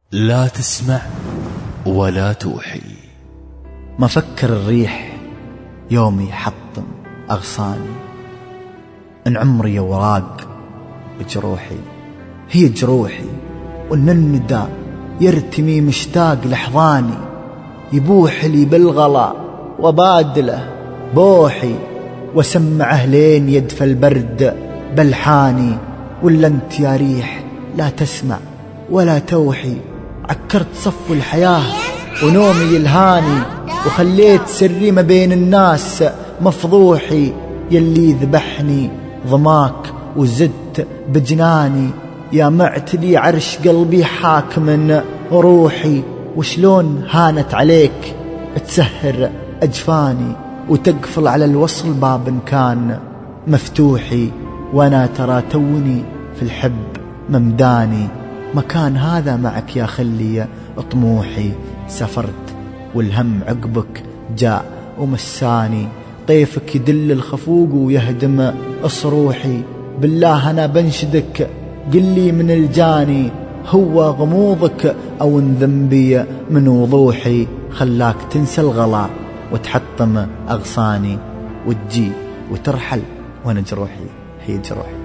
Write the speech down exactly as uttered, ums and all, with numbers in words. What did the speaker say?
لا تسمع ولا توحي. ما فكر الريح يومي حطم أغصاني، إن عمري وراق بجروحي، هي جروحي وإن الندى يرتمي مشتاق لحظاني، يبوح لي بالغلا وبادله بوحي، وسمعه لين يدفى البرد بلحاني. ولا انت يا ريح لا تسمع ولا توحي، عكرت صفو الحياة ونومي يلهاني، وخليت سري ما بين الناس مفضوحي. يلي ذبحني ضماك وزدت بجناني، يا معتلي عرش قلبي حاكم روحي. وشلون هانت عليك تسهر أجفاني، وتقفل على الوصل باب كان مفتوحي. وانا ترى توني في الحب ممداني، مكان هذا معك يا خلي طموحي. سافرت والهم عقبك جاء ومساني، طيفك يدل الخفوق ويهدم أصروحي. بالله أنا بنشدك قلي من الجاني، هو غموضك أو ان ذنبي من وضوحي، خلاك تنسى الغلا وتحطم أغصاني، وتجي وترحل وانا جروحي هي جروحي.